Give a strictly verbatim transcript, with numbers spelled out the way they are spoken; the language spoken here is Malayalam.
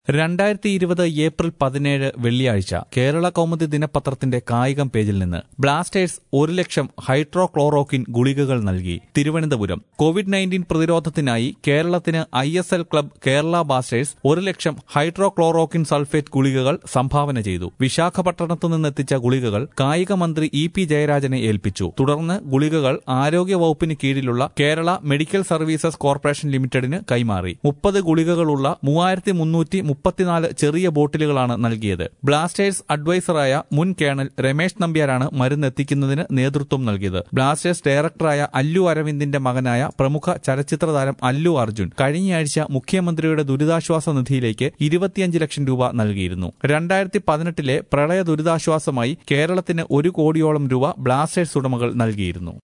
രണ്ടായിരത്തി ഇരുപത് ഏപ്രിൽ പതിനേഴ് വെള്ളിയാഴ്ച കേരള കൗമുദി ദിനപത്രത്തിന്റെ കായികം പേജിൽ നിന്ന് ബ്ലാസ്റ്റേഴ്സ് ഒരു ലക്ഷം ഹൈഡ്രോക്ലോറോക്വിൻ ഗുളികകൾ നൽകി. തിരുവനന്തപുരം. കോവിഡ് നയൻറ്റീൻ പ്രതിരോധത്തിനായി കേരളത്തിന് I S L club Kerala Blasters ഒരു ലക്ഷം ഹൈഡ്രോക്ലോറോക്വിൻ സൾഫേറ്റ് ഗുളികകൾ സംഭാവന ചെയ്തു. വിശാഖപട്ടണത്തു നിന്നെത്തിച്ച ഗുളികകൾ കായിക മന്ത്രി ഇ പി ജയരാജനെ ഏൽപ്പിച്ചു. തുടർന്ന് ഗുളികകൾ ആരോഗ്യവകുപ്പിന് കീഴിലുള്ള കേരള മെഡിക്കൽ സർവീസസ് കോർപ്പറേഷൻ ലിമിറ്റഡിന് കൈമാറി. മുപ്പത് ഗുളികകളുള്ള മൂവായിരത്തി മുന്നൂറ്റി മുപ്പത്തിനാല് ചെറിയ ബോട്ടിലുകളാണ് നൽകിയത്. ബ്ലാസ്റ്റേഴ്സ് അഡ്വൈസറായ മുൻ കേണൽ രമേശ് നമ്പ്യാരാണ് മരുന്ന് എത്തിക്കുന്നതിന് നേതൃത്വം നൽകിയത്. ബ്ലാസ്റ്റേഴ്സ് ഡയറക്ടറായ അല്ലു അരവിന്ദിന്റെ മകനായ പ്രമുഖ ചലച്ചിത്ര താരം അല്ലു അർജുൻ കഴിഞ്ഞയാഴ്ച മുഖ്യമന്ത്രിയുടെ ദുരിതാശ്വാസ നിധിയിലേക്ക് ഇരുപത്തിയഞ്ച് ലക്ഷം രൂപ നൽകിയിരുന്നു. രണ്ടായിരത്തി പതിനെട്ടിലെ പ്രളയ ദുരിതാശ്വാസമായി കേരളത്തിന് ഒരു കോടിയോളം രൂപ ബ്ലാസ്റ്റേഴ്സ് ഉടമകൾ നൽകിയിരുന്നു.